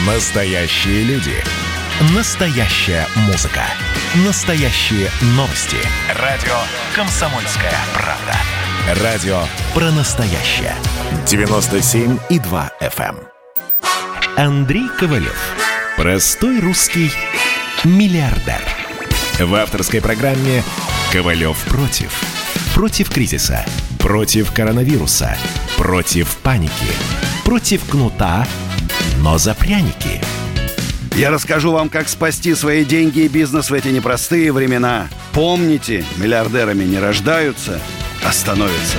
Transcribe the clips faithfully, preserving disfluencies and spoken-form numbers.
Настоящие люди. Настоящая музыка. Настоящие новости. Радио «Комсомольская правда». Радио про настоящее. девяносто семь и два эф эм. Андрей Ковалев. Простой русский миллиардер. В авторской программе «Ковалев против». Против кризиса. Против коронавируса. Против паники. Против кнута, но за пряники. Я расскажу вам, как спасти свои деньги и бизнес в эти непростые времена. Помните, миллиардерами не рождаются, а становятся.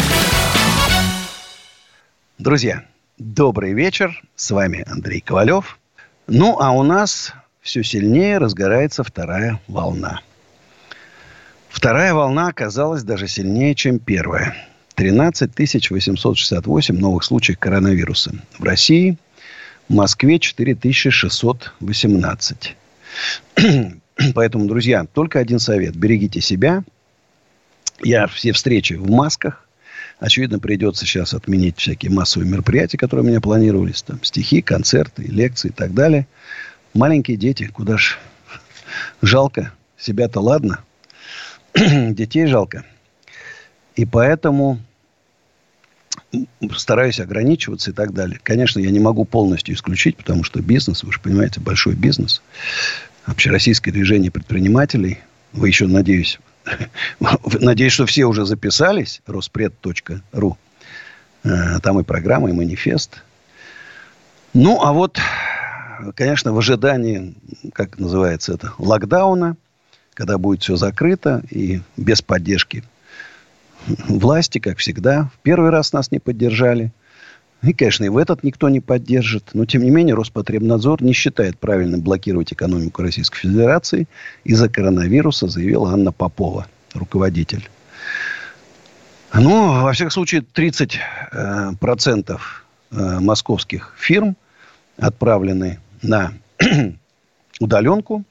Друзья, добрый вечер. С вами Андрей Ковалев. Ну, а у нас все сильнее разгорается вторая волна. Вторая волна оказалась даже сильнее, чем первая. тринадцать тысяч восемьсот шестьдесят восемь новых случаев коронавируса. В России, в Москве четыре тысячи шестьсот восемнадцать. Поэтому, друзья, только один совет. Берегите себя. Я все встречи в масках. Очевидно, придется сейчас отменить всякие массовые мероприятия, которые у меня планировались. Там стихи, концерты, лекции и так далее. Маленькие дети, куда ж жалко. Себя-то ладно. Детей жалко. И поэтому стараюсь ограничиваться и так далее. Конечно, я не могу полностью исключить, потому что бизнес, вы же понимаете, большой бизнес. Общероссийское движение предпринимателей. Вы еще, надеюсь, надеюсь, что все уже записались. Роспред точка ру. Там и программа, и манифест. Ну, а вот, конечно, в ожидании, как называется это, локдауна, когда будет все закрыто и без поддержки власти, как всегда. В первый раз нас не поддержали. И, конечно, и в этот никто не поддержит. Но, тем не менее, Роспотребнадзор не считает правильным блокировать экономику Российской Федерации. Из-за коронавируса, заявила Анна Попова, руководитель. Ну, во всяком случае, тридцать процентов московских фирм отправлены на удаленку.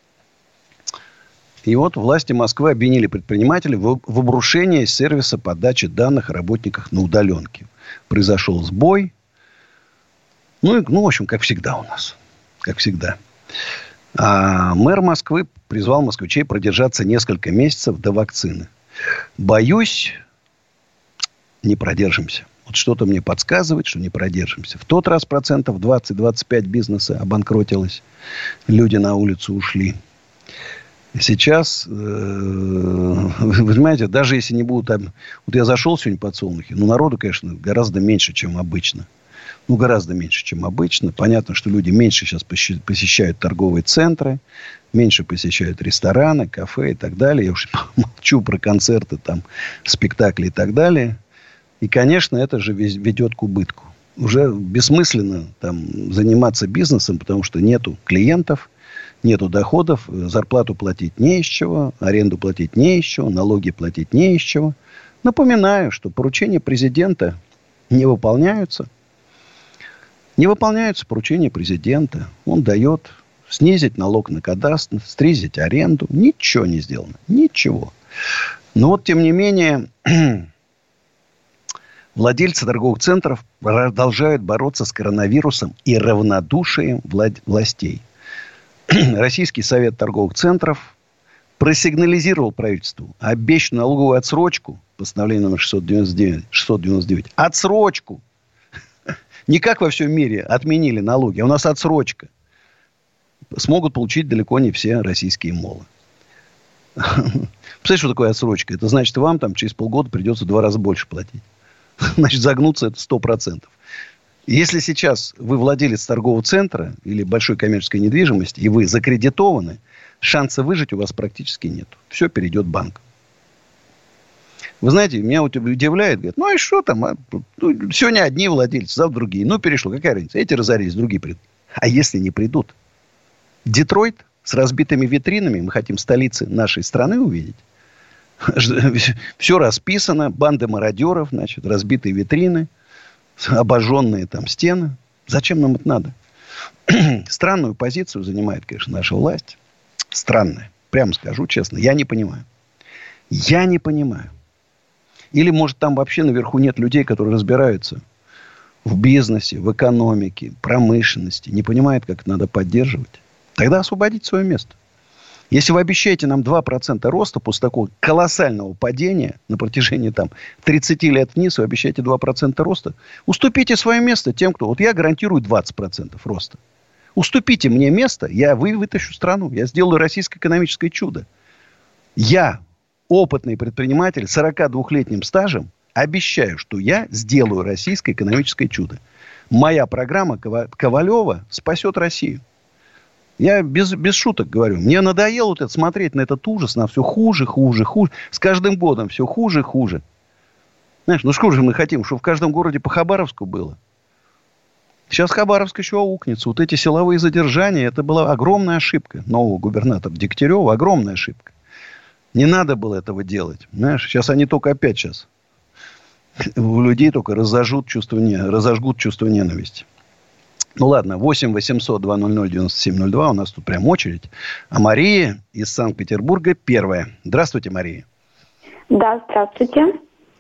И вот власти Москвы обвинили предпринимателей в, в обрушении сервиса подачи данных о работниках на удаленке. Произошел сбой. Ну, и, ну, в общем, как всегда у нас. Как всегда. А мэр Москвы призвал москвичей продержаться несколько месяцев до вакцины. Боюсь, не продержимся. Вот что-то мне подсказывает, что не продержимся. В тот раз процентов двадцать-двадцать пять бизнеса обанкротилось. Люди на улицу ушли. Сейчас, э, вы понимаете, даже если не будут там... Вот я зашел сегодня в Подсолнухи, ну, народу, конечно, гораздо меньше, чем обычно. Ну, гораздо меньше, чем обычно. Понятно, что люди меньше сейчас посещают торговые центры, меньше посещают рестораны, кафе и так далее. Я уж молчу про концерты, там, спектакли и так далее. И, конечно, это же ведет к убытку. Уже бессмысленно там заниматься бизнесом, потому что нету клиентов. Нету доходов, зарплату платить не из чего, аренду платить не из чего, налоги платить не из чего. Напоминаю, что поручения президента не выполняются. Не выполняются поручения президента. Он дает снизить налог на кадастр, снизить аренду. Ничего не сделано. Ничего. Но вот, тем не менее, владельцы торговых центров продолжают бороться с коронавирусом и равнодушием властей. Российский совет торговых центров просигнализировал правительству обещанную налоговую отсрочку, постановление номер шестьсот девяносто девять, шестьсот девяносто девять, отсрочку. Не как во всем мире отменили налоги, а у нас отсрочка. Смогут получить далеко не все российские молы. Представляете, что такое отсрочка? Это значит, вам там через полгода придется в два раза больше платить. Значит, загнуться это сто процентов. Если сейчас вы владелец торгового центра или большой коммерческой недвижимости, и вы закредитованы, шанса выжить у вас практически нет. Все перейдет банк. Вы знаете, меня вот удивляет, говорят, ну и что там? А? Ну, сегодня одни владельцы, завтра другие. Ну, перешло, какая разница? Эти разорились, другие придут. А если не придут? Детройт с разбитыми витринами, мы хотим столицы нашей страны увидеть. Все расписано, банды мародеров, значит, разбитые витрины. Обожженные там стены. Зачем нам это надо? Странную позицию занимает, конечно, наша власть. Странная. Прямо скажу честно. Я не понимаю. Я не понимаю. Или, может, там вообще наверху нет людей, которые разбираются в бизнесе, в экономике, промышленности, не понимает, как это надо поддерживать, тогда освободите свое место. Если вы обещаете нам два процента роста после такого колоссального падения на протяжении там, тридцать лет вниз, вы обещаете два процента роста, уступите свое место тем, кто... Вот я гарантирую двадцать процентов роста. Уступите мне место, я вы вытащу страну. Я сделаю российское экономическое чудо. Я, опытный предприниматель с сорокадвухлетним стажем, обещаю, что я сделаю российское экономическое чудо. Моя программа Ковалева спасет Россию. Я без, без шуток говорю. Мне надоело вот это, смотреть на этот ужас. На все хуже, хуже, хуже. С каждым годом все хуже, хуже. Знаешь, ну что же мы хотим, чтобы в каждом городе по Хабаровску было? Сейчас Хабаровск еще аукнется. Вот эти силовые задержания, это была огромная ошибка нового губернатора Дегтярева. Огромная ошибка. Не надо было этого делать. Знаешь, сейчас они только опять сейчас у людей только разожгут чувство, не, разожгут чувство ненависти. Ну ладно, восемь восемьсот два ноль ноль девяносто семь ноль два. У нас тут прям очередь. А Мария из Санкт-Петербурга первая. Здравствуйте, Мария. Да, здравствуйте.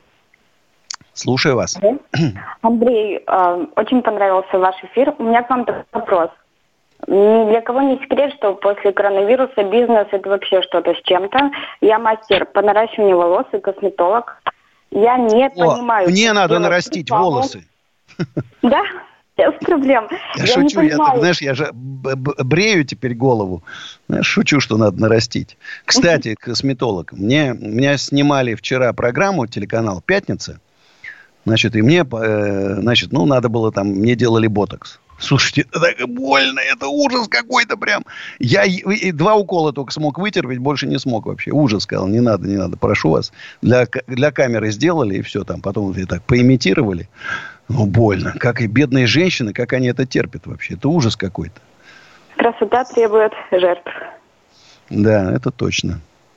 Слушаю вас. Андрей, э, очень понравился ваш эфир. У меня к вам такой вопрос. Ни для кого не секрет, что после коронавируса бизнес это вообще что-то с чем-то. Я мастер по наращиванию волос и косметолог. Я не О, понимаю... Мне надо нарастить рекламу. волосы. Да? Без проблем. Я, я шучу, я, так, знаешь, я же брею теперь голову. Знаешь, шучу, что надо нарастить. Кстати, косметолог. Мне, меня снимали вчера программу, телеканал «Пятница». Значит, и мне, э, значит, ну, надо было там, мне делали ботокс. Слушайте, это так больно, это ужас какой-то прям. Я и два укола только смог вытерпеть, больше не смог вообще. Ужас, сказал, не надо, не надо, прошу вас. Для, для камеры сделали, и все там. Потом вот и так поимитировали. Ну, больно. Как и бедные женщины, как они это терпят вообще. Это ужас какой-то. Красота требует жертв. Да, это точно.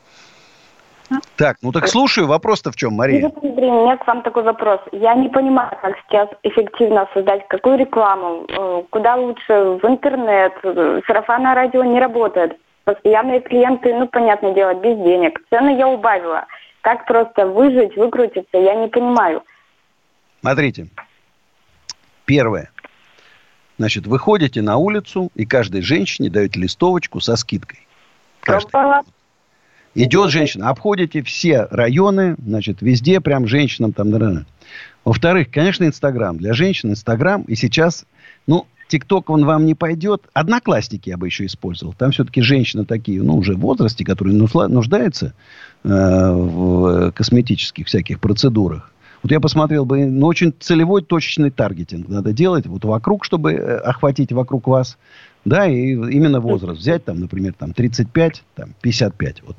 Так, ну так слушаю. Вопрос-то в чем, Мария? Андрей, у меня к вам такой вопрос. Я не понимаю, как сейчас эффективно создать какую рекламу. Куда лучше? В интернет. Сарафанное радио не работает. Постоянные клиенты, ну, понятное дело, без денег. Цены я убавила. Как просто выжить, выкрутиться, я не понимаю. Смотрите. Первое. Значит, вы ходите на улицу, и каждой женщине даете листовочку со скидкой. Каждой. Идет женщина, обходите все районы, значит, везде прям женщинам там, наверное. Во-вторых, конечно, Инстаграм. Для женщин Инстаграм. И сейчас, ну, ТикТок, он вам не пойдет. Одноклассники я бы еще использовал. Там все-таки женщины такие, ну, уже в возрасте, которые нуждаются э, в косметических всяких процедурах. Вот я посмотрел бы, ну, очень целевой, точечный таргетинг надо делать. Вот вокруг, чтобы охватить вокруг вас. Да, и именно возраст. Взять там, например, там тридцать пять, там пятьдесят пять, вот.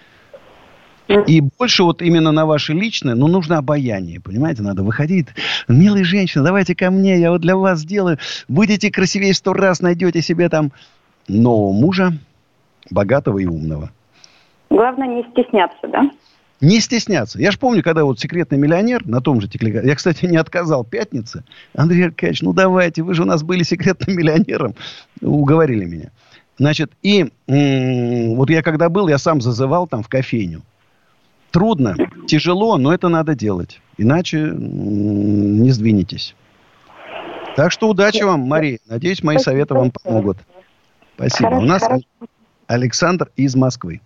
И больше вот именно на ваше личное, ну, нужно обаяние, понимаете, надо выходить. Милые женщины, давайте ко мне, я вот для вас сделаю. Будете красивее сто раз, найдете себе там нового мужа, богатого и умного. Главное не стесняться, да? Не стесняться. Я же помню, когда вот «Секретный миллионер» на том же телеканале, я, кстати, не отказал «Пятнице». Андрей Аркадьевич, ну давайте, вы же у нас были секретным миллионером. Уговорили меня. Значит, и м- вот я когда был, я сам зазывал там в кофейню. Трудно, тяжело, но это надо делать. Иначе м- не сдвинетесь. Так что удачи вам, Мария. Надеюсь, мои советы вам помогут. Спасибо. Хорошо, у нас хорошо. Александр из Москвы.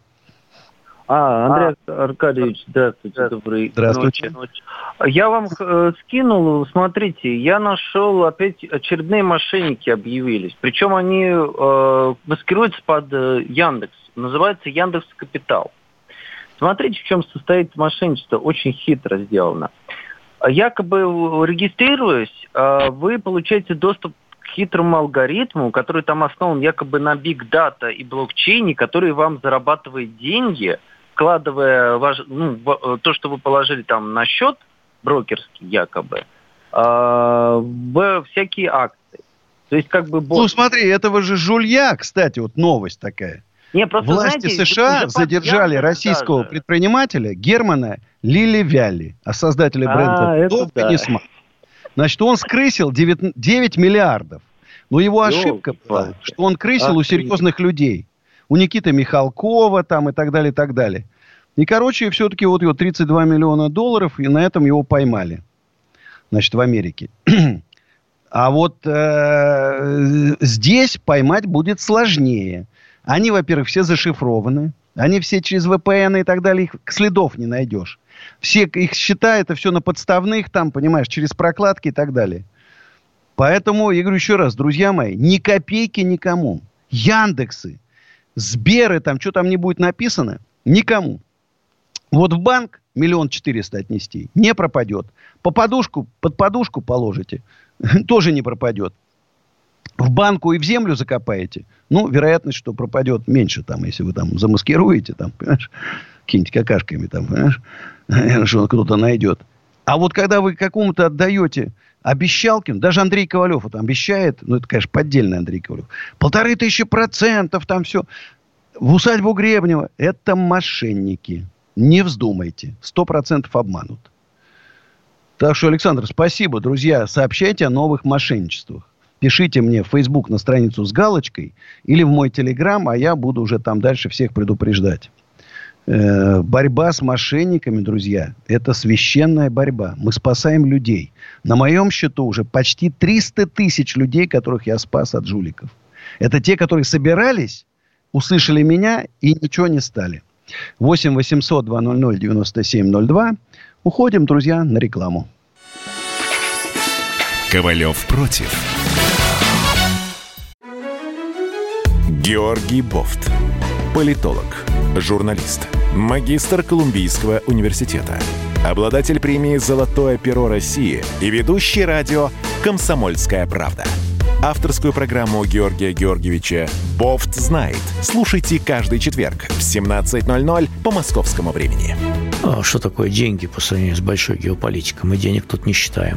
А, Андрей а, Аркадьевич, здравствуйте, добрый здравствуйте. ночи. Я вам э, скинул, смотрите, я нашел, опять очередные мошенники объявились. Причем они э, маскируются под э, Яндекс. Называется Яндекс Капитал. Смотрите, в чем состоит мошенничество. Очень хитро сделано. Якобы регистрируясь, э, вы получаете доступ к хитрому алгоритму, который там основан якобы на биг-дата и блокчейне, который вам зарабатывает деньги, вкладывая ваш, ну, то, что вы положили там на счет брокерский якобы, э, в всякие акции. То есть как бы... Ну, смотри, этого же жулья, кстати, вот новость такая. Не, просто, власти знаете, США задержали российского даже. предпринимателя Германа Лили-Вяли, а создателя бренда Долг и Несмак. Значит, он скрысил девять миллиардов. Но его ошибка была, что он крысил у серьезных людей. У Никиты Михалкова там и так далее, и так далее. И, короче, все-таки вот его тридцать два миллиона долларов, и на этом его поймали. Значит, в Америке. А вот э, здесь поймать будет сложнее. Они, во-первых, все зашифрованы. Они все через вэ пэ эн и так далее. Их следов не найдешь. Все их счета, это все на подставных, там, понимаешь, через прокладки и так далее. Поэтому, я говорю еще раз, друзья мои, ни копейки никому. Яндексы, Сберы, там, что там не будет написано, никому. Вот в банк миллион четыреста отнести не пропадет. По подушку, под подушку положите, тоже не пропадет. В банку и в землю закопаете, ну, вероятность, что пропадет меньше, там, если вы там замаскируете, там, понимаешь, какими-нибудь какашками, там, понимаешь, что кто-то найдет. А вот когда вы какому-то отдаете обещалки, даже Андрей Ковалев вот обещает, ну, это, конечно, поддельный Андрей Ковалев, полторы тысячи процентов, там все, в усадьбу Гребнева, это мошенники. Не вздумайте, сто процентов обманут. Так что, Александр, спасибо, друзья, сообщайте о новых мошенничествах. Пишите мне в Facebook на страницу с галочкой или в мой Telegram, а я буду уже там дальше всех предупреждать. Э, борьба с мошенниками, друзья, это священная борьба. Мы спасаем людей. На моем счету уже почти триста тысяч людей, которых я спас от жуликов. Это те, которые собирались, услышали меня и ничего не стали. восемь восемьсот двести девяносто семь ноль два. Уходим, друзья, на рекламу. Ковалев против. Георгий Бофт. Политолог, журналист, магистр Колумбийского университета, обладатель премии «Золотое перо России» и ведущий радио «Комсомольская правда». Авторскую программу Георгия Георгиевича «Бофт знает». Слушайте каждый четверг в семнадцать ноль ноль по московскому времени. А что такое деньги по сравнению с большой геополитикой? Мы денег тут не считаем.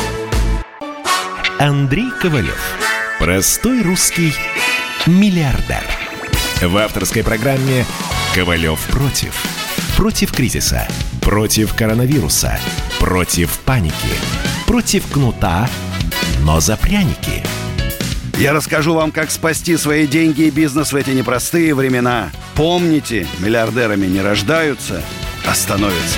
Андрей Ковалев. Простой русский миллиардер. В авторской программе «Ковалев против». Против кризиса, против коронавируса, против паники, против кнута, но за пряники. Я расскажу вам, как спасти свои деньги и бизнес в эти непростые времена. Помните, миллиардерами не рождаются, а становятся.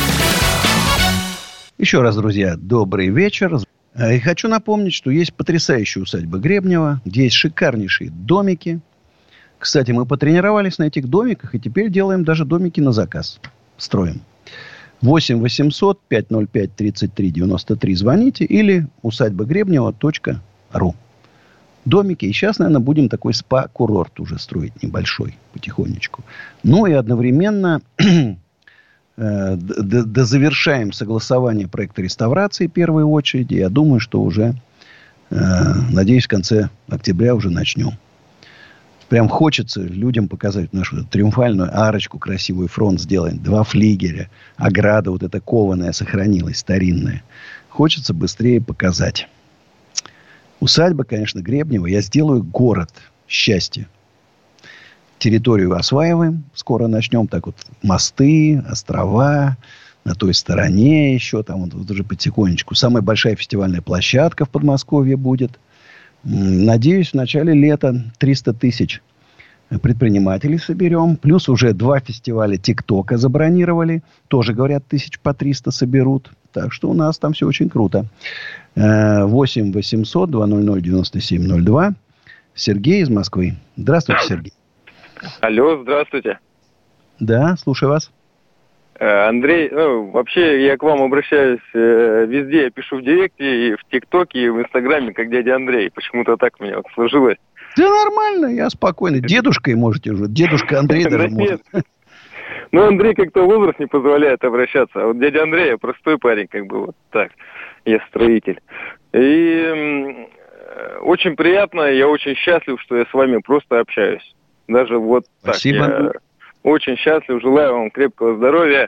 Еще раз, друзья, добрый вечер. И хочу напомнить, что есть потрясающая усадьба Гребнева, где есть шикарнейшие домики. Кстати, мы потренировались на этих домиках, и теперь делаем даже домики на заказ. Строим. восемь восемьсот пятьсот пять тридцать три девяносто три звоните или усадьба гребнева точка ру. Домики. И сейчас, наверное, будем такой спа-курорт уже строить небольшой, потихонечку. Ну и одновременно дозавершаем согласование проекта реставрации в первой очереди. Я думаю, что уже, надеюсь, в конце октября уже начнем. Прям хочется людям показать нашу триумфальную арочку, красивый фронт сделать, два флигеля, ограда вот эта кованая сохранилась, старинная. Хочется быстрее показать. Усадьба, конечно, Гребнева. Я сделаю город счастья. Территорию осваиваем. Скоро начнем. Так вот, мосты, острова. На той стороне еще. Там вот, вот уже потихонечку. Самая большая фестивальная площадка в Подмосковье будет. Надеюсь, в начале лета триста тысяч предпринимателей соберем. Плюс уже два фестиваля ТикТока забронировали. Тоже, говорят, тысяч по триста соберут. Так что у нас там все очень круто. восемь восемьсот двести девяносто семь ноль два. Сергей из Москвы. Здравствуйте, Сергей. Алло, здравствуйте. Да, слушаю вас. Андрей, ну, вообще я к вам обращаюсь э, везде. Я пишу в Директе, и в ТикТоке, и в Инстаграме, как дядя Андрей. Почему-то так у меня вот сложилось. Да нормально, я спокойно. Дедушкой можете уже. Дедушка Андрей даже может. Ну, Андрей как-то возраст не позволяет обращаться. А вот дядя Андрей, я простой парень, как бы вот так. Я строитель. И э, очень приятно, я очень счастлив, что я с вами просто общаюсь. Даже вот так. Спасибо. Я очень счастлив, желаю вам крепкого здоровья.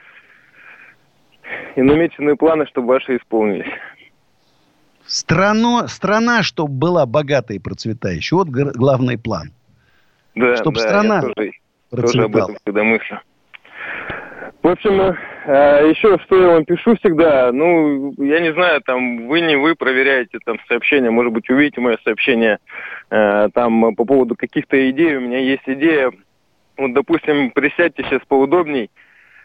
И намеченные планы, чтобы ваши исполнились. Страну, страна, чтобы была богатой и процветающей. Вот г- главный план. Да, чтобы да, страна я тоже, процветала. Тоже об этом всегда мыслю. В общем, еще что я вам пишу всегда, ну, я не знаю, там, вы не вы проверяете там сообщения, может быть, увидите мое сообщение там по поводу каких-то идей. У меня есть идея, вот, допустим, присядьте сейчас поудобней,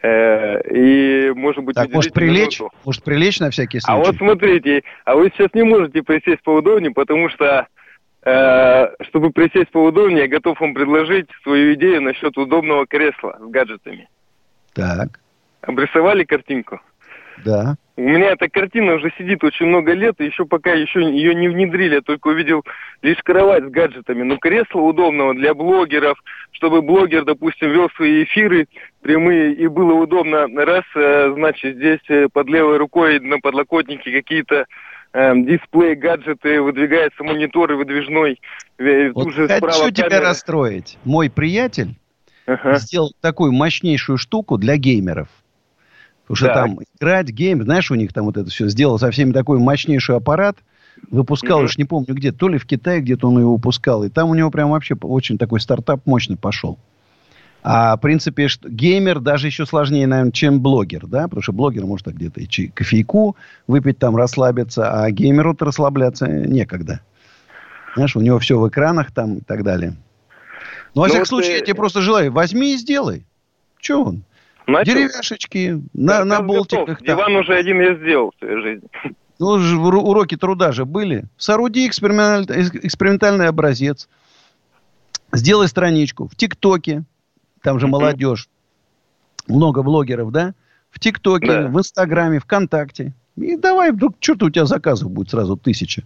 Э, и, может быть, так, может прилечь? Минуту. Может прилечь на всякий случай? А вот смотрите, а вы сейчас не можете присесть поудобнее, потому что, э, чтобы присесть поудобнее, я готов вам предложить свою идею насчет удобного кресла с гаджетами. Так. Обрисовали картинку? Да. У меня эта картина уже сидит очень много лет, и еще пока еще ее не внедрили, я только увидел лишь кровать с гаджетами. Но кресло удобного для блогеров, чтобы блогер, допустим, вел свои эфиры прямые, и было удобно. Раз, значит, здесь под левой рукой на подлокотнике какие-то э, дисплей, гаджеты, выдвигается монитор выдвижной. Вот хочу тебя камера. расстроить. Мой приятель ага. сделал такую мощнейшую штуку для геймеров. Потому что так. там играть, гейм, знаешь, у них там вот это все сделал со всеми такой мощнейший аппарат. Выпускал, mm-hmm. уж не помню где, то ли в Китае где-то он его выпускал. И там у него прям вообще очень такой стартап мощный пошел. А в принципе, что, геймер даже еще сложнее, наверное, чем блогер, да? Потому что блогер может где-то и чай, кофейку выпить, там расслабиться, а геймеру-то расслабляться некогда. Знаешь, у него все в экранах там и так далее. Ну, во всяком вот случае, ты... я тебе просто желаю, возьми и сделай. Че он? Начал? Деревяшечки, на, на болтиках. Диван уже один я сделал в своей жизни. Ну, уроки труда же были. Сооруди эксперименталь... экспериментальный образец. Сделай страничку в ТикТоке. Там же mm-hmm. молодежь. Много блогеров, да? В ТикТоке, да. в Инстаграме, ВКонтакте. И давай, вдруг, что-то у тебя заказов будет сразу тысяча.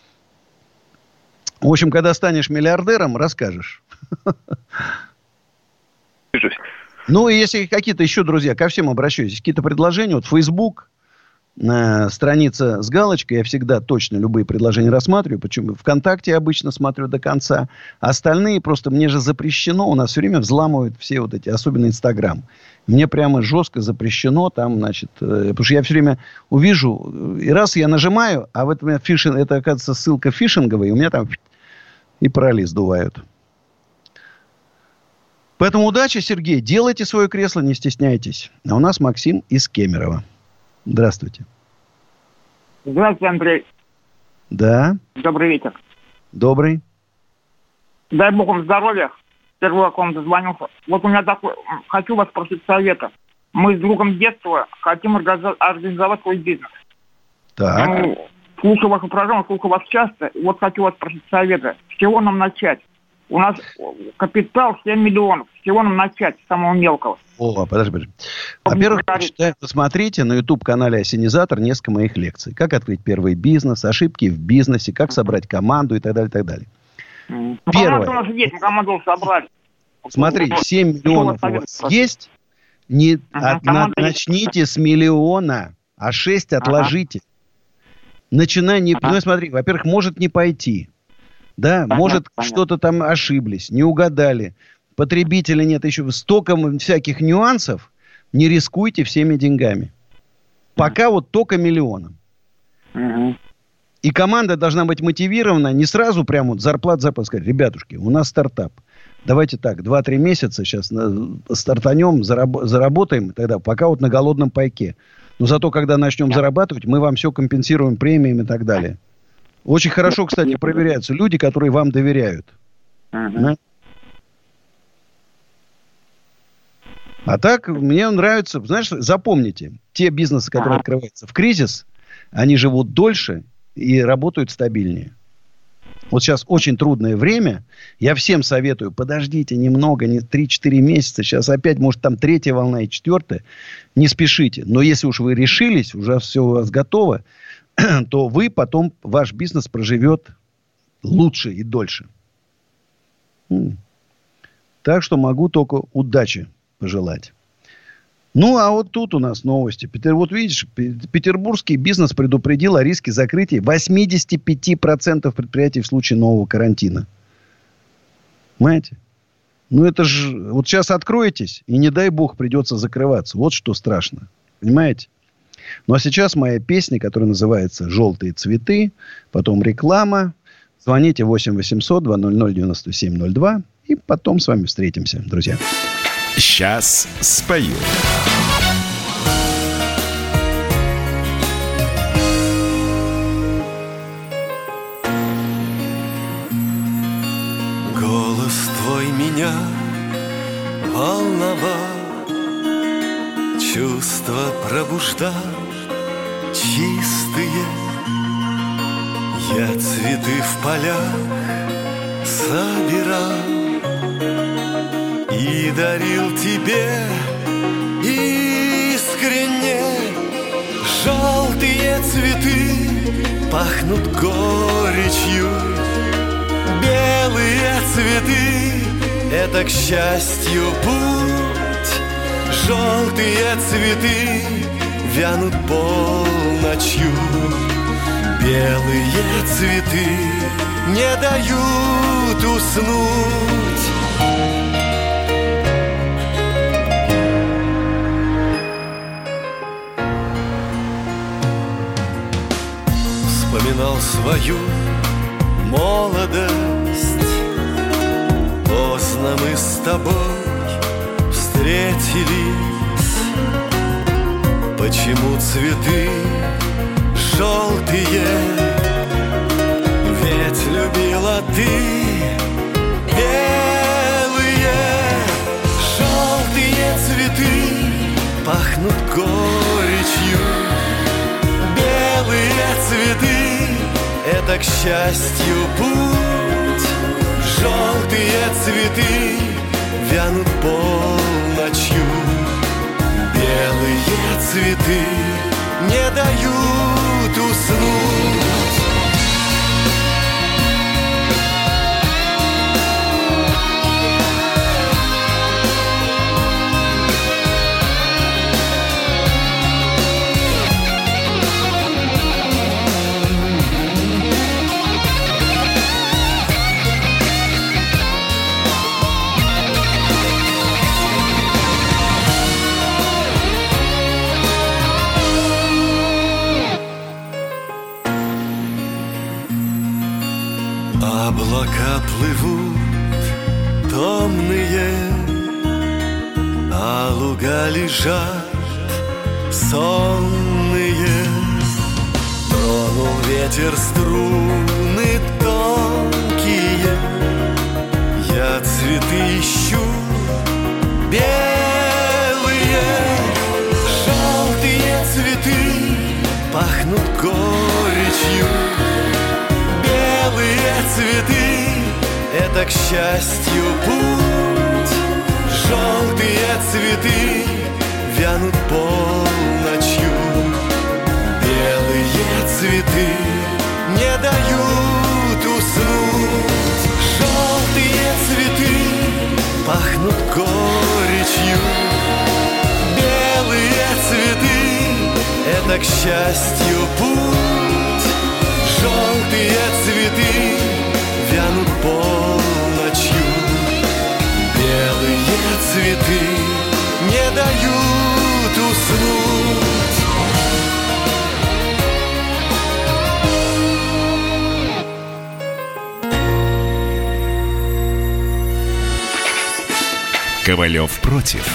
В общем, когда станешь миллиардером, расскажешь. Ну, и если какие-то еще, друзья, ко всем обращаюсь, какие-то предложения, вот Facebook, э, страница с галочкой, я всегда точно любые предложения рассматриваю, почему ВКонтакте я обычно смотрю до конца, остальные просто, мне же запрещено, у нас все время взламывают все вот эти, особенно Инстаграм. Мне прямо жестко запрещено там, значит, э, потому что я все время увижу, и раз я нажимаю, а в этом фишинг, это, оказывается, ссылка фишинговая, и у меня там и парали сдувают. Поэтому удачи, Сергей. Делайте свое кресло, не стесняйтесь. А у нас Максим из Кемерово. Здравствуйте. Здравствуйте, Андрей. Да. Добрый вечер. Добрый. Дай бог вам здоровья. Впервые к вам дозвонился. Вот у меня такой... Хочу вас просить совета. Мы с другом детства хотим организовать свой бизнес. Так. Ну, слушаю вашу программу, слушаю вас часто. Вот хочу вас просить совета. С чего нам начать? У нас капитал семь миллионов. С чего нам начать, с самого мелкого? О, подожди, подожди. Во-первых, почитайте, посмотрите на YouTube-канале «Осенизатор» несколько моих лекций. Как открыть первый бизнес, ошибки в бизнесе, как собрать команду и так далее, и так далее. Mm. Первое. Команда у нас есть, мы команду собрали. Смотрите, семь миллионов у вас есть. Не, ага, от, на, начните есть. С миллиона, а шесть отложите. Ага. Начинай не... Ага. Ну, смотри, во-первых, может не пойти. Да, понятно, может, понятно. Что-то там ошиблись, не угадали. Потребителя нет, еще столько всяких нюансов. Не рискуйте всеми деньгами. Пока вот только миллионом. Угу. И команда должна быть мотивирована. Не сразу прям вот зарплат, зарплат сказать. Ребятушки, у нас стартап. Давайте так, два-три месяца сейчас стартанем, зараб- заработаем. Тогда пока вот на голодном пайке. Но зато, когда начнем зарабатывать, мы вам все компенсируем премиями и так далее. Очень хорошо, кстати, проверяются люди, которые вам доверяют. Uh-huh. Да? А так, мне нравится, знаешь, запомните, те бизнесы, которые uh-huh. открываются в кризис, они живут дольше и работают стабильнее. Вот сейчас очень трудное время. Я всем советую, подождите немного, не три-четыре месяца. Сейчас опять, может, там третья волна и четвертая. Не спешите. Но если уж вы решились, уже все у вас готово, то вы потом, ваш бизнес проживет лучше и дольше. Так что могу только удачи пожелать. Ну, а вот тут у нас новости. Вот видишь, петербургский бизнес предупредил о риске закрытия восемьдесят пять процентов предприятий в случае нового карантина. Понимаете? Ну, это же... Вот сейчас откроетесь, и не дай бог придется закрываться. Вот что страшно. Понимаете? Ну, а сейчас моя песня, которая называется «Желтые цветы», потом реклама. Звоните восемь восемьсот два ноль ноль девяносто семь ноль два. И потом с вами встретимся, друзья. Сейчас спою. Голос твой меня волновал, чувства пробуждал чистые. Я цветы в полях собирал и дарил тебе искренне. Желтые цветы пахнут горечью, белые цветы — это к счастью путь. Желтые цветы вянут полночью, белые цветы не дают уснуть. Вспоминал свою молодость. Поздно мы с тобой встретились. Почему цветы желтые? Ведь любила ты белые. Желтые цветы пахнут горечью, белые цветы — это к счастью путь. Желтые цветы вянут полночью, белые цветы не дают уснуть. Облака плывут томные, а луга лежат сонные. Тронул ветер струны тонкие, я цветы ищу белые. Желтые цветы пахнут горечью, белые цветы — это к счастью путь. Желтые цветы вянут полночью, белые цветы не дают уснуть. Желтые цветы пахнут горечью, белые цветы — это к счастью путь. Желтые цветы вянут полночью, белые цветы не дают уснуть. Ковалев против.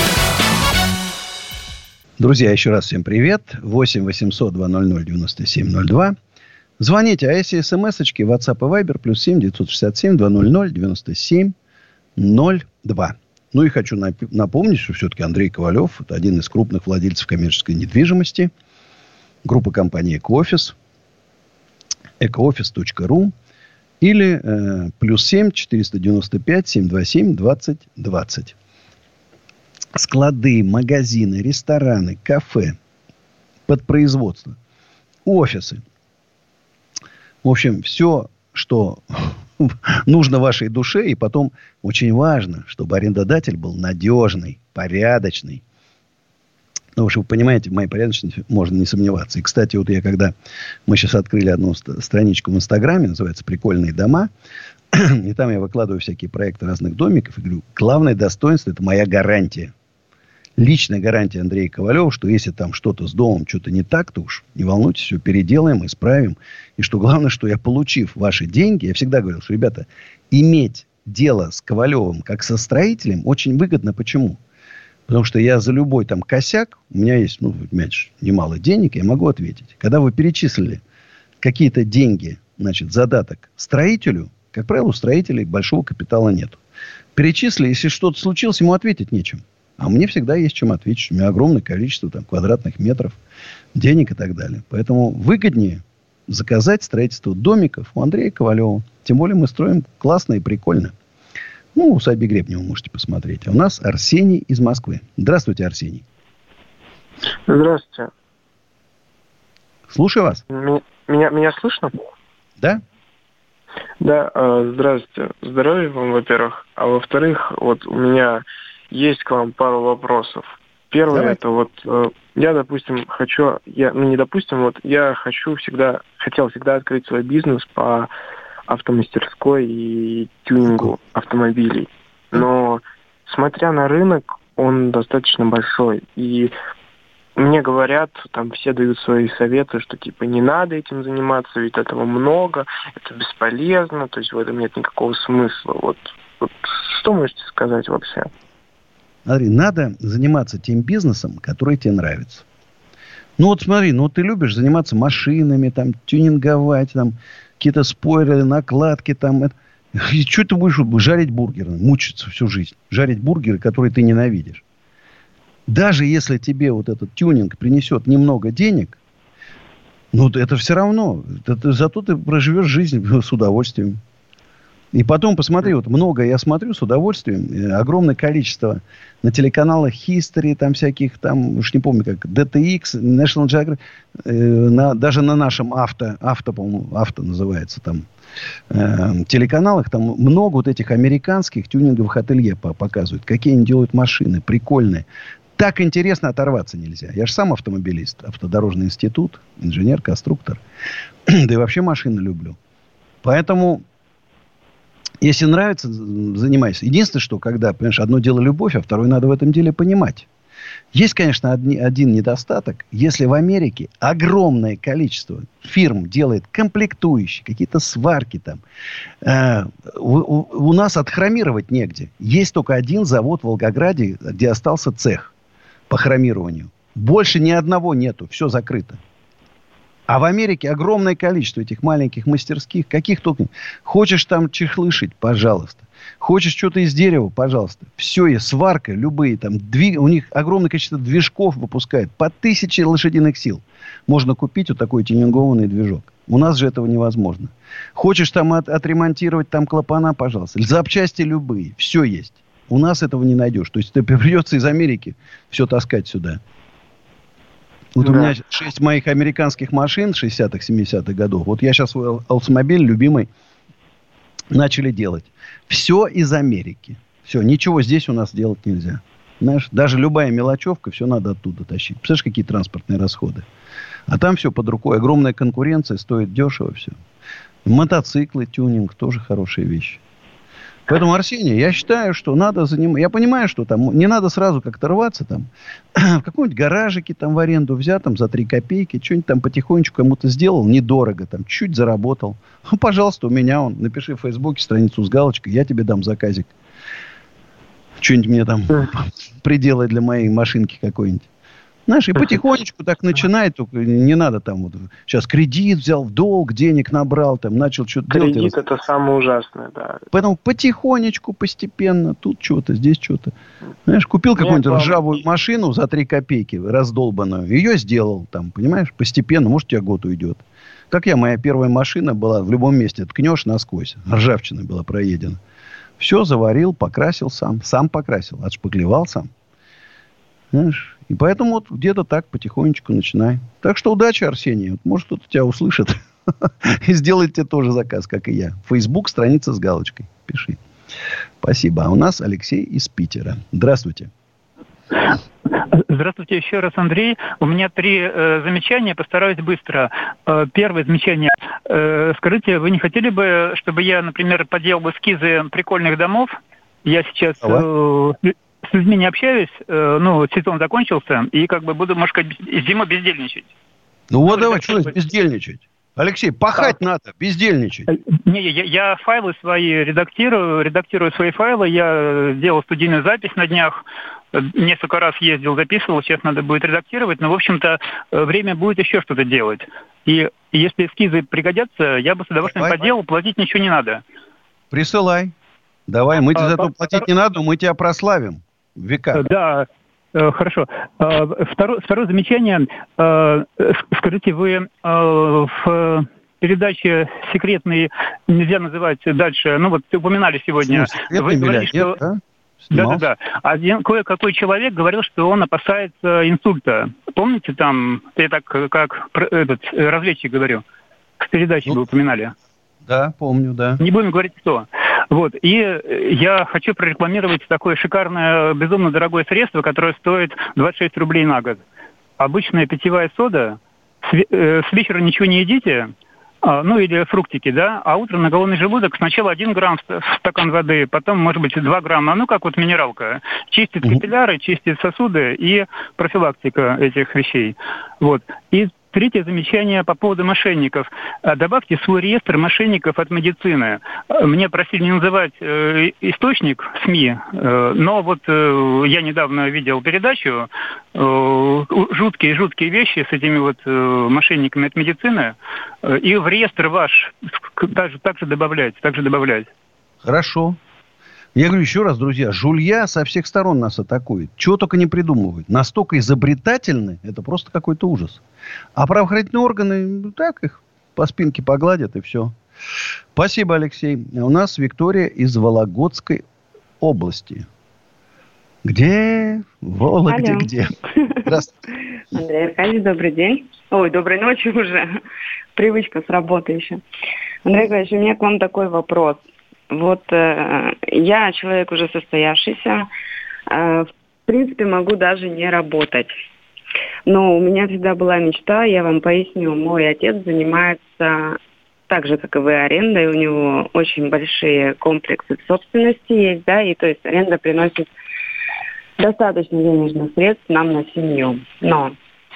Друзья, еще раз всем привет. восемь восемьсот два ноль ноль девяносто семь ноль два. Звоните, а если смс-очки, WhatsApp и Viber, плюс семь девятьсот шестьдесят семь двести девяносто семь ноль два. Ну и хочу напомнить, что все-таки Андрей Ковалев – это один из крупных владельцев коммерческой недвижимости. Группа компании «Экоофис», экоофис точка ру или э, плюс семь четыреста девяносто пять семьсот двадцать семь двадцать двадцать. Склады, магазины, рестораны, кафе, подпроизводство, офисы. В общем, все, что нужно вашей душе. И потом очень важно, чтобы арендодатель был надежный, порядочный. Ну, в общем, вы понимаете, в моей порядочности можно не сомневаться. И, кстати, вот я когда... Мы сейчас открыли одну страничку в Инстаграме, называется «Прикольные дома». И там я выкладываю всякие проекты разных домиков. И говорю, главное достоинство – это моя гарантия. Личная гарантия Андрея Ковалева, что если там что-то с домом, что-то не так, то уж не волнуйтесь, все переделаем, исправим. И что главное, что я, получив ваши деньги, я всегда говорил, что, ребята, иметь дело с Ковалевым как со строителем очень выгодно. Почему? Потому что я за любой там косяк, у меня есть, ну, вы понимаете, немало денег, я могу ответить. Когда вы перечислили какие-то деньги, значит, задаток строителю, как правило, у строителей большого капитала нет. Перечислили, если что-то случилось, ему ответить нечем. А мне всегда есть чем ответить. У меня огромное количество там, квадратных метров, денег и так далее. Поэтому выгоднее заказать строительство домиков у Андрея Ковалева. Тем более мы строим классно и прикольно. Ну, у Саби Гребнева можете посмотреть. А у нас Арсений из Москвы. Здравствуйте, Арсений. Здравствуйте. Слушаю вас. Меня, меня слышно? Да? Да, э, здравствуйте. Здоровья вам, во-первых. А во-вторых, вот у меня есть к вам пару вопросов. Первое, Давай. это вот э, я, допустим, хочу, я, ну не допустим, вот я хочу всегда, хотел всегда открыть свой бизнес по автомастерской и тюнингу автомобилей. Но смотря на рынок, он достаточно большой. И мне говорят, там все дают свои советы, что типа не надо этим заниматься, ведь этого много, это бесполезно, то есть в этом нет никакого смысла. Вот, вот что можете сказать вообще? Смотри, надо заниматься тем бизнесом, который тебе нравится. Ну вот смотри, ну ты любишь заниматься машинами, там, тюнинговать, там, какие-то спойлеры, накладки, там. Это... И что ты будешь жарить бургеры, мучиться всю жизнь? Жарить бургеры, которые ты ненавидишь. Даже если тебе вот этот тюнинг принесет немного денег, ну, это все равно. Это, зато ты проживешь жизнь с удовольствием. И потом, посмотри, вот много я смотрю с удовольствием. Огромное количество на телеканалах History, там всяких, там, уж не помню, как, ди ти икс, National Geographic, э, на, даже на нашем авто, авто, по-моему, авто называется там, э, телеканалах, там много вот этих американских тюнинговых ателье показывают. Какие они делают машины, прикольные. Так интересно оторваться нельзя. Я же сам автомобилист, автодорожный институт, инженер, конструктор. Да и вообще машины люблю. Поэтому, если нравится, занимайся. Единственное, что, когда, понимаешь, одно дело любовь, а второе надо в этом деле понимать. Есть, конечно, одни, один недостаток. Если в Америке огромное количество фирм делает комплектующие, какие-то сварки там, э, у, у, у нас отхромировать негде. Есть только один завод в Волгограде, где остался цех по хромированию. Больше ни одного нету. Все закрыто. А в Америке огромное количество этих маленьких мастерских. Каких только... Хочешь там чехлы шить? Пожалуйста. Хочешь что-то из дерева? Пожалуйста. Все есть. Сварка, любые там. Двиг... У них огромное количество движков выпускают. По тысяче лошадиных сил. Можно купить вот такой тюнингованный движок. У нас же этого невозможно. Хочешь там от... отремонтировать там клапана? Пожалуйста. Запчасти любые. Все есть. У нас этого не найдешь. То есть тебе придется из Америки все таскать сюда. Вот да. У меня шесть моих американских машин шестидесятых, семидесятых годов. Вот я сейчас свой Oldsmobile любимый начали делать. Все из Америки. Все, ничего здесь у нас делать нельзя. Знаешь, даже любая мелочевка, все надо оттуда тащить. Представляешь, какие транспортные расходы. А там все под рукой. Огромная конкуренция, стоит дешево все. Мотоциклы, тюнинг, тоже хорошие вещи. Поэтому, Арсений, я считаю, что надо заниматься... Я понимаю, что там не надо сразу как-то рваться там. В каком-нибудь гаражике там в аренду взять там за три копейки. Что-нибудь там потихонечку кому-то сделал. Недорого там. Чуть заработал. Ну, пожалуйста, у меня он. Напиши в Фейсбуке страницу с галочкой. Я тебе дам заказик. Что-нибудь мне там приделай для моей машинки какой-нибудь. Знаешь, и потихонечку так начинает, только не надо там вот сейчас кредит взял, в долг, денег набрал, там начал что-то делать. Кредит это самое ужасное, да. Поэтому потихонечку, постепенно, тут что-то, здесь что-то. Знаешь, купил какую-нибудь ржавую машину за три копейки, раздолбанную, ее сделал там, понимаешь, постепенно, может, у тебя год уйдет. Как я, моя первая машина была в любом месте, ткнешь насквозь, ржавчина была проедена. Все заварил, покрасил сам, сам покрасил, отшпаклевал сам. Знаешь, и поэтому вот где-то так потихонечку начинай. Так что удачи, Арсений. Вот, может, кто-то тебя услышит и сделает тебе тоже заказ, как и я. Фейсбук, страница с галочкой. Пиши. Спасибо. А у нас Алексей из Питера. Здравствуйте. Здравствуйте еще раз, Андрей. У меня три э, замечания, постараюсь быстро. Э, первое замечание. Э, скажите, вы не хотели бы, чтобы я, например, поделал эскизы прикольных домов? Я сейчас... Э, с людьми не общаюсь, э, ну, сезон закончился, и как бы буду, может сказать, зимой бездельничать. Ну вот давай, что здесь бездельничать? Алексей, пахать так. Надо, бездельничать. Не, я, я файлы свои редактирую, редактирую свои файлы, я делал студийную запись на днях, несколько раз ездил, записывал, сейчас надо будет редактировать, но, в общем-то, время будет еще что-то делать. И если эскизы пригодятся, я бы с удовольствием давай, поделал, платить ничего не надо. Присылай. Давай, мы тебе а, за это платить не надо, мы тебя прославим. века. Да, хорошо. Второе, второе замечание. Скажите, вы в передаче «Секретный» нельзя называть дальше, ну вот упоминали сегодня. Ну, вы говорите, что... да? Да-да-да. Один кое-какой человек говорил, что он опасается инсульта. Помните, там, я так как этот разведчик говорю, в передаче ну, вы упоминали. Да, помню, да. Не будем говорить, кто. Вот. И я хочу прорекламировать такое шикарное, безумно дорогое средство, которое стоит двадцать шесть рублей на год. Обычная питьевая сода. С вечера ничего не едите, ну или фруктики, да, а утром на голодный желудок сначала один грамм в стакан воды, потом, может быть, два грамма, ну как вот минералка. Чистит капилляры, чистит сосуды и профилактика этих вещей. Вот. И третье замечание по поводу мошенников. Добавьте свой реестр мошенников от медицины. Мне просили не называть э, источник СМИ, э, но вот э, я недавно видел передачу жуткие-жуткие э, вещи с этими вот э, мошенниками от медицины, э, и в реестр ваш также, также добавлять, также добавлять. Хорошо. Я говорю еще раз, друзья, жулья со всех сторон нас атакует. Чего только не придумывают. Настолько изобретательны, это просто какой-то ужас. А правоохранительные органы, так их по спинке погладят и все. Спасибо, Алексей. У нас Виктория из Вологодской области. Где? Вологде, Алло. Где? Здравствуйте. Андрей Аркадьевич, добрый день. Ой, доброй ночи уже. Привычка с работы еще. Андрей Аркадьевич, у меня к вам такой вопрос. Вот э, я человек уже состоявшийся, э, в принципе, могу даже не работать. Но у меня всегда была мечта, я вам поясню, мой отец занимается так же, как и вы, арендой, у него очень большие комплексы собственности есть, да, и то есть аренда приносит достаточно денежных средств нам на семью. Но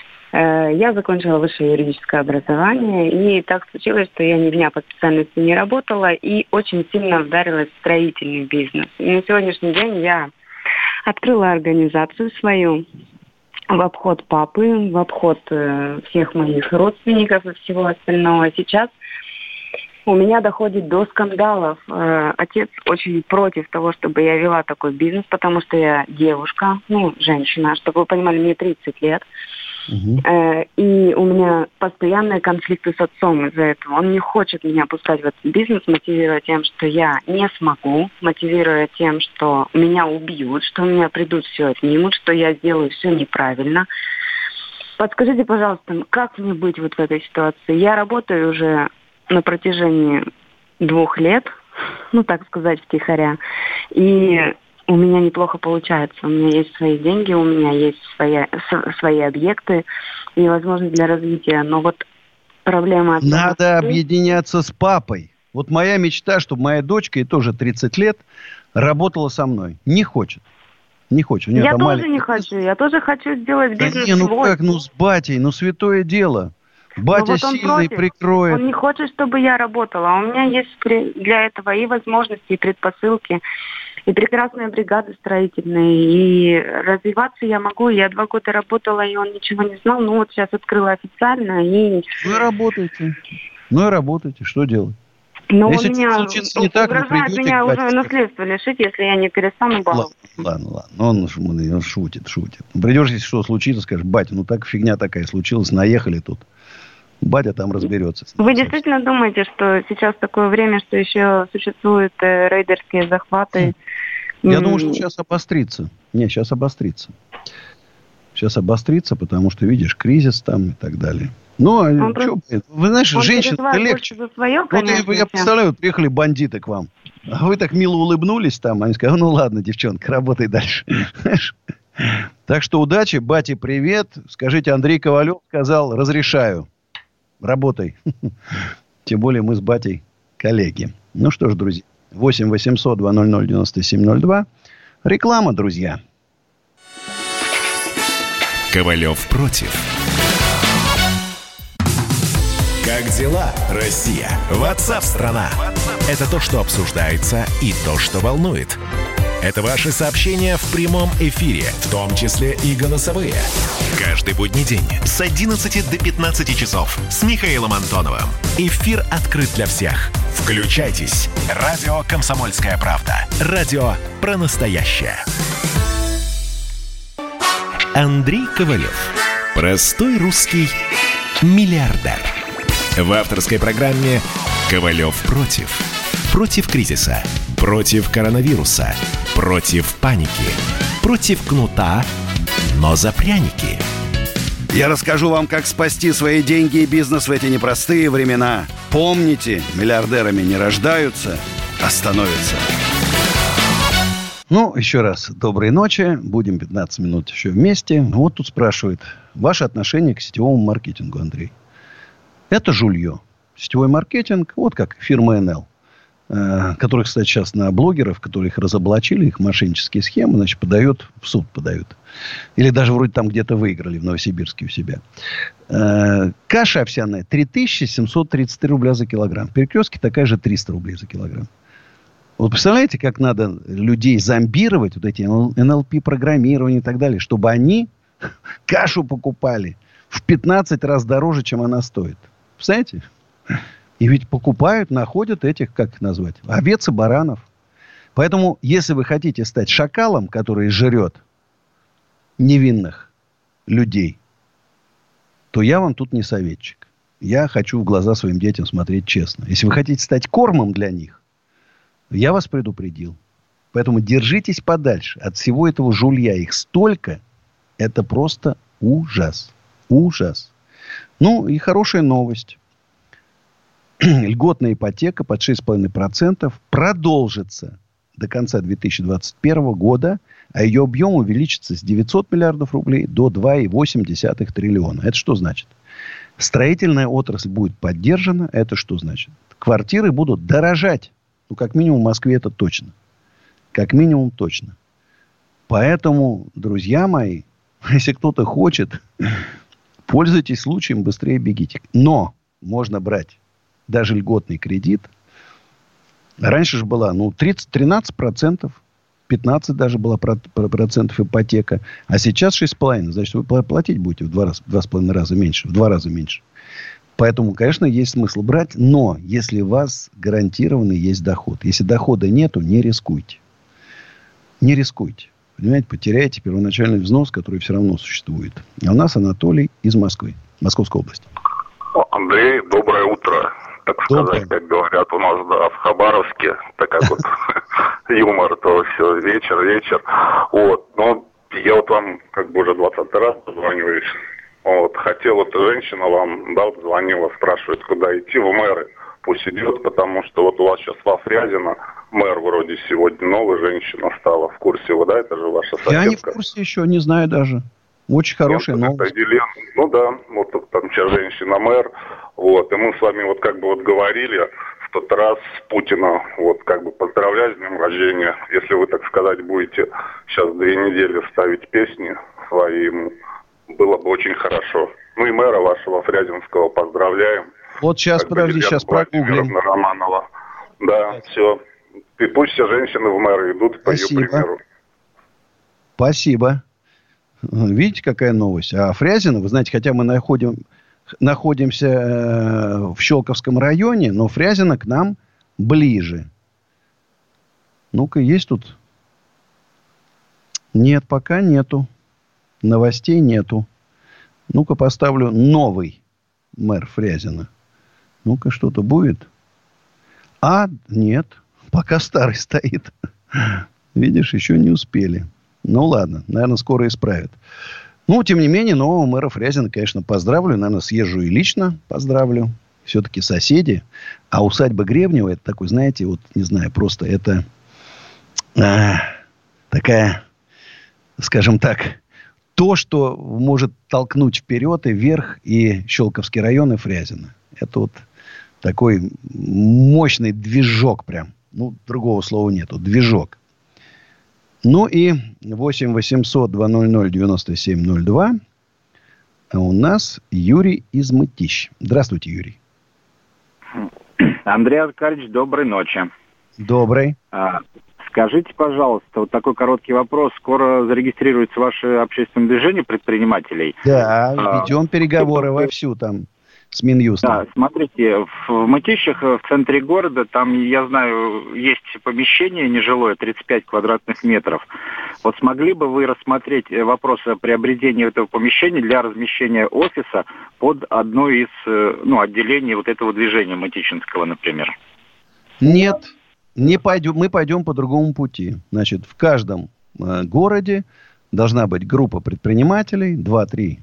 я закончила высшее юридическое образование, и так случилось, что я ни дня по специальности не работала и очень сильно вдарилась в строительный бизнес. И на сегодняшний день я открыла организацию свою в обход папы, в обход э, всех моих родственников и всего остального. Сейчас у меня доходит до скандалов. Э, отец очень против того, чтобы я вела такой бизнес, потому что я девушка, ну, женщина, чтобы вы понимали, мне тридцать лет. Uh-huh. Э, и у меня постоянные конфликты с отцом из-за этого. Он не хочет меня пускать в этот бизнес, мотивируя тем, что я не смогу, мотивируя тем, что меня убьют, что у меня придут, все отнимут, что я сделаю все неправильно. Подскажите, пожалуйста, как мне быть вот в этой ситуации? Я работаю уже на протяжении двух лет, ну, так сказать, втихаря, и у меня неплохо получается. У меня есть свои деньги, у меня есть свои, свои объекты и возможность для развития. Но вот проблема... Надо объединяться с папой. Вот моя мечта, чтобы моя дочка, ей тоже тридцать лет, работала со мной. Не хочет. Не хочет. У нее я там тоже маленький... не хочу. Я тоже хочу сделать да бизнес не, ну свой. как, ну с батей, ну святое дело. Батя вот сильный против. Прикроет. Он не хочет, чтобы я работала. А у меня есть для этого и возможности, и предпосылки, и прекрасные бригады строительные. И развиваться я могу. Я два года работала, и он ничего не знал. Ну вот сейчас открыла официально. И... Ну и работаете. Ну и работаете. Что делать? Но если он меня случится не так, угрожает меня уже наследство лишить, если я не перестану баловаться. Ладно, ладно, ладно. Он, он шутит, шутит. Придешь, если что случится, скажешь: батя, ну так фигня такая случилась, наехали тут. Батя там разберется. Вы действительно думаете, что сейчас такое время, что еще существуют э, рейдерские захваты? Я mm. думаю, что сейчас обострится. Не, сейчас обострится. Сейчас обострится, потому что, видишь, кризис там и так далее. Ну, а что, просто... вы знаешь, женщина-то легче. За свое, конечно, вот я, я представляю, приехали бандиты к вам. А вы так мило улыбнулись там. Они сказали: ну ладно, девчонка, работай дальше. Так что удачи, бате привет. Скажите, Андрей Ковалев сказал: разрешаю. Работай. Тем более мы с батей коллеги. Ну что ж, друзья. восемь восемьсот два ноль ноль девяносто семь ноль два. Реклама, друзья. Ковалев против. Как дела, Россия? Ватсап-страна! Это то, что обсуждается, и то, что волнует. Это ваши сообщения в прямом эфире, в том числе и голосовые. Каждый будний день с одиннадцати до пятнадцати часов с Михаилом Антоновым. Эфир открыт для всех. Включайтесь. Радио «Комсомольская правда». Радио про настоящее. Андрей Ковалев. Простой русский миллиардер. В авторской программе «Ковалев против». Против кризиса, против коронавируса, против паники, против кнута, но за пряники. Я расскажу вам, как спасти свои деньги и бизнес в эти непростые времена. Помните, миллиардерами не рождаются, а становятся. Ну, еще раз, доброй ночи. Будем пятнадцать минут еще вместе. Вот тут спрашивают, ваше отношение к сетевому маркетингу, Андрей. Это жулье. Сетевой маркетинг, вот как фирма эн эл, э, которых, кстати, сейчас на блогеров, которые их разоблачили, их мошеннические схемы, значит, подают, в суд подают. Или даже вроде там где-то выиграли в Новосибирске у себя. Э, каша овсяная три тысячи семьсот тридцать три рубля за килограмм. В Перекрестке такая же триста рублей за килограмм. Вот представляете, как надо людей зомбировать, вот эти эн эл пи-программирование и так далее, чтобы они кашу покупали в пятнадцать раз дороже, чем она стоит. Представляете? И ведь покупают, находят этих, как их назвать, овец и баранов. Поэтому, если вы хотите стать шакалом, который жрет невинных людей, то я вам тут не советчик. Я хочу в глаза своим детям смотреть честно. Если вы хотите стать кормом для них, я вас предупредил. Поэтому держитесь подальше от всего этого жулья. Их столько. Это просто ужас. Ужас. Ну, и хорошая новость. Льготная ипотека под шесть целых пять десятых процента продолжится до конца две тысячи двадцать первого года, а ее объем увеличится с девятисот миллиардов рублей до два целых восемь десятых триллиона. Это что значит? Строительная отрасль будет поддержана. Это что значит? Квартиры будут дорожать. Ну, как минимум, в Москве это точно. Как минимум, точно. Поэтому, друзья мои, если кто-то хочет, пользуйтесь случаем, быстрее бегите. Но можно брать даже льготный кредит. Раньше же была, ну, тридцать, тринадцать процентов, пятнадцать даже была процентов ипотека. А сейчас шесть целых пять десятых. Значит, вы платить будете в два раза, два с половиной раза меньше. В два раза меньше. Поэтому, конечно, есть смысл брать, но если у вас гарантированный есть доход. Если дохода нету, не рискуйте. Не рискуйте. Понимаете, потеряете первоначальный взнос, который все равно существует. А у нас Анатолий из Москвы, Московской области. Андрей, доброе утро. Так сказать, как говорят у нас, да, в Хабаровске, так как вот юмор, то все, вечер, вечер. Вот, но я вот вам как бы уже двадцатый раз позвонюсь. Вот, хотел, вот женщина вам, да, вот звонила, спрашивает, куда идти, в мэры. Пусть идет, потому что вот у вас сейчас во Фрязино мэр вроде сегодня новая женщина стала. В курсе вы, да, это же ваша соседка? Я не в курсе еще, не знаю даже. Очень хорошая новость. Ну да, вот там сейчас женщина-мэр. Вот, и мы с вами вот как бы вот говорили в тот раз Путина, вот как бы поздравлять с днем рождения. Если вы, так сказать, будете сейчас две недели ставить песни свои ему, было бы очень хорошо. Ну и мэра вашего Фрязинского поздравляем. Вот сейчас, как подожди, сейчас прогуглим. Романова. Да, все. И пусть все женщины в мэры идут по ее примеру. Спасибо. Видите, какая новость? А Фрязино, вы знаете, хотя мы находим, находимся э, в Щелковском районе, но Фрязино к нам ближе. Ну-ка, есть тут? Нет, пока нету. Новостей нету. Ну-ка, поставлю новый мэр Фрязино. Ну-ка, что-то будет? А, нет. Пока старый стоит. Видишь, еще не успели. Ну, ладно. Наверное, скоро исправят. Ну, тем не менее, нового мэра Фрязино, конечно, поздравлю. Наверное, съезжу и лично поздравлю. Все-таки соседи. А усадьба Гребнева, это такой, знаете, вот, не знаю, просто это а, такая, скажем так, то, что может толкнуть вперед и вверх и Щелковский район, и Фрязино. Это вот такой мощный движок прям. Ну, другого слова нету. Движок. Ну и восемь восемьсот двести девяносто семь ноль два. А у нас Юрий из Мытищ. Здравствуйте, Юрий. Андрей Аркадьевич, доброй ночи. Доброй. А, скажите, пожалуйста, вот такой короткий вопрос. Скоро зарегистрируется ваше общественное движение предпринимателей? Да, а, ведем переговоры это... вовсю там с Минюстом. Да, смотрите, в Мытищах, в центре города, там, я знаю, есть помещение нежилое, тридцать пять квадратных метров. Вот смогли бы вы рассмотреть вопрос о приобретении этого помещения для размещения офиса под одно из ну, отделений вот этого движения Мытищинского, например? Нет, не пойдем, мы пойдем по другому пути. Значит, в каждом э, городе должна быть группа предпринимателей, два-три,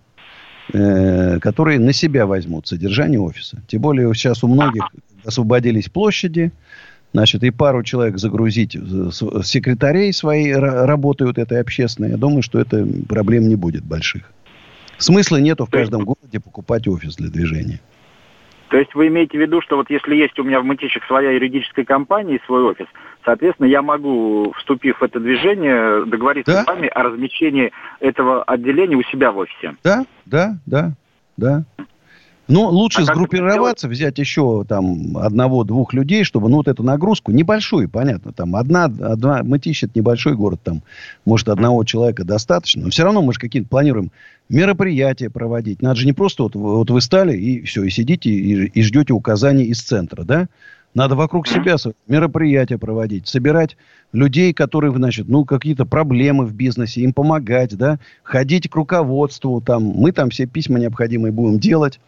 э, которые на себя возьмут содержание офиса. Тем более сейчас у многих освободились площади. Значит, и пару человек загрузить, секретарей свои работают этой общественной. Я думаю, что это проблем не будет больших. Смысла нету в каждом городе покупать офис для движения. То есть вы имеете в виду, что вот если есть у меня в Мытищах своя юридическая компания и свой офис, соответственно, я могу, вступив в это движение, договориться да? с вами о размещении этого отделения у себя в офисе? Да, да, да, да. Ну, лучше а сгруппироваться, взять еще там одного-двух людей, чтобы, ну, вот эту нагрузку, небольшую, понятно, там, одна, одна, Мытищ, это небольшой город, там, может, одного человека достаточно, но все равно мы же какие-то планируем мероприятия проводить. Надо же не просто вот, вот вы стали и все, и сидите, и, и ждете указаний из центра, да? Надо вокруг себя мероприятия проводить, собирать людей, которые, значит, ну, какие-то проблемы в бизнесе, им помогать, да? Ходить к руководству, там, мы там все письма необходимые будем делать.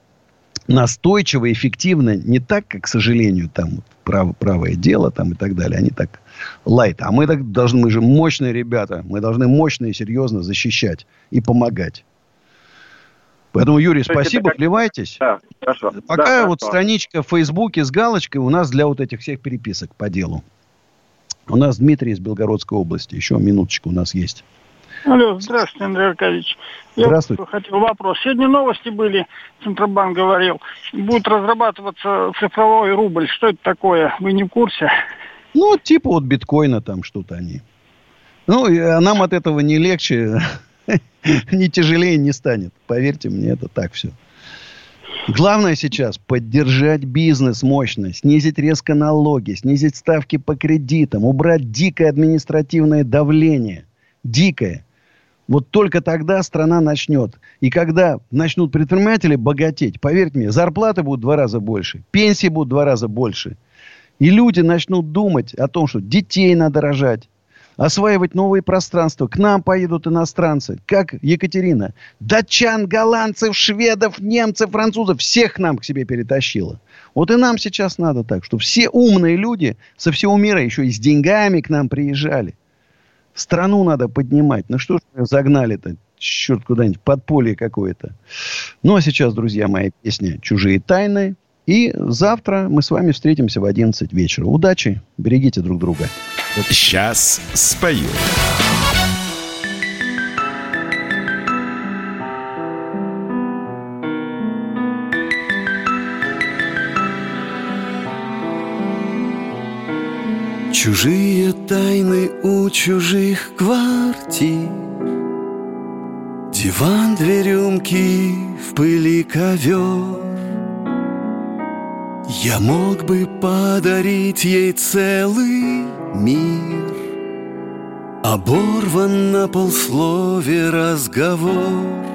Настойчиво, эффективно, не так, как, к сожалению, там прав, правое дело там, и так далее, они так лайт. А мы так должны, мы же мощные ребята, мы должны мощно и серьезно защищать и помогать. Поэтому, Юрий, спасибо, как... вливайтесь. Да, хорошо. Пока да, вот хорошо. Страничка в Фейсбуке с галочкой у нас для вот этих всех переписок по делу. У нас Дмитрий из Белгородской области. Еще минуточку у нас есть. Алло, здравствуйте, Андрей Аркадьевич. Я здравствуйте. Хотел вопрос. Сегодня новости были, Центробанк говорил, будет разрабатываться цифровой рубль. Что это такое? Вы не в курсе? Ну, типа вот биткоина там что-то они. Ну, а нам от этого не легче, не тяжелее не станет. Поверьте мне, это так все. Главное сейчас поддержать бизнес мощно, снизить резко налоги, снизить ставки по кредитам, убрать дикое административное давление. Дикое. Вот только тогда страна начнет. И когда начнут предприниматели богатеть, поверьте мне, зарплаты будут в два раза больше, пенсии будут в два раза больше. И люди начнут думать о том, что детей надо рожать, осваивать новые пространства. К нам поедут иностранцы, как Екатерина. Датчан, голландцев, шведов, немцев, французов. Всех к нам к себе перетащила. Вот и нам сейчас надо так, чтобы все умные люди со всего мира еще и с деньгами к нам приезжали. Страну надо поднимать. Ну что ж мы загнали-то, черт, куда-нибудь, подполье какое-то. Ну а сейчас, друзья мои, песня «Чужие тайны». И завтра мы с вами встретимся в одиннадцать вечера. Удачи, берегите друг друга. Сейчас спою. Чужие тайны у чужих квартир, диван, две рюмки, в пыли ковер. Я мог бы подарить ей целый мир, оборван на полслове разговор.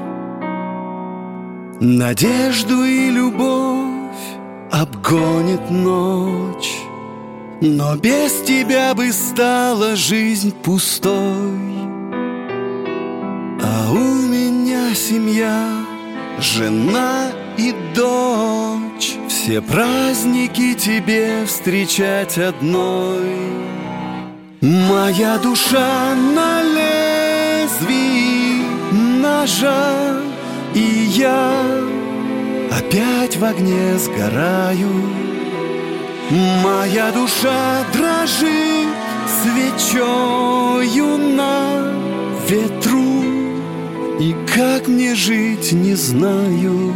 Надежду и любовь обгонит ночь, но без тебя бы стала жизнь пустой. А у меня семья, жена и дочь, все праздники тебе встречать одной. Моя душа на лезвии ножа, и я опять в огне сгораю. Моя душа дрожит свечою на ветру, и как мне жить, не знаю.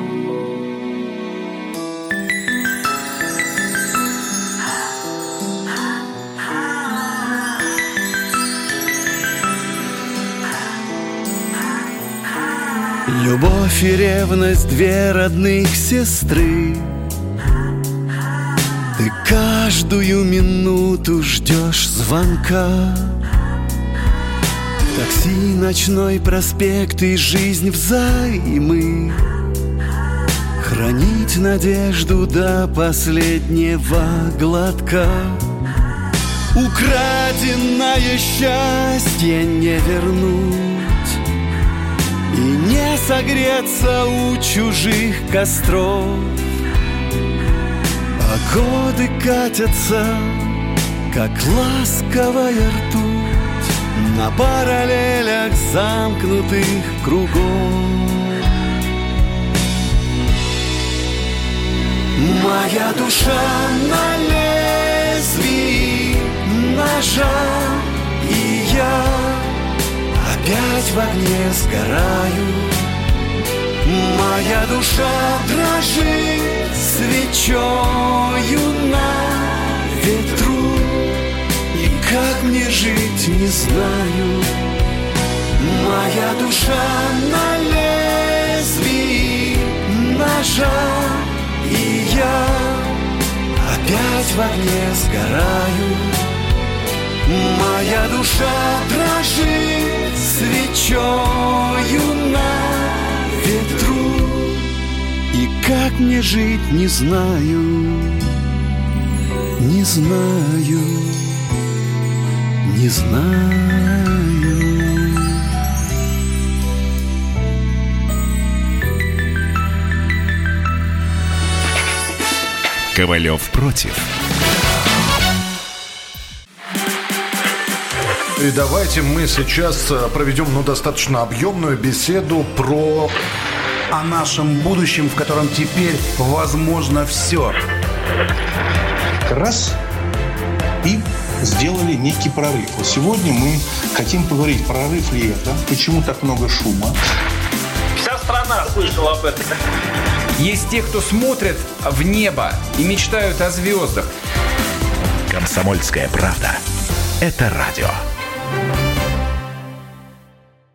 Любовь и ревность, две родных сестры. Ты каждую минуту ждешь звонка. Такси, ночной проспект и жизнь взаймы. Хранить надежду до последнего глотка. Украденное счастье не вернуть и не согреться у чужих костров. А годы катятся, как ласковая ртуть, на параллелях замкнутых кругов. Моя душа на лезвии ножа, и я опять в огне сгораю. Моя душа дрожит свечою на ветру, и как мне жить не знаю. Моя душа на лезвии ножа, и я опять в огне сгораю. Моя душа дрожит свечою на ветру, и как мне жить не знаю, не знаю, не знаю. Ковалев против. И давайте мы сейчас проведем, ну, достаточно объемную беседу про... о нашем будущем, в котором теперь возможно все. Раз и сделали некий прорыв. Вот сегодня мы хотим поговорить, прорыв ли это, почему так много шума. Вся страна слышала об этом. Есть те, кто смотрят в небо и мечтают о звездах. «Комсомольская правда» — это радио.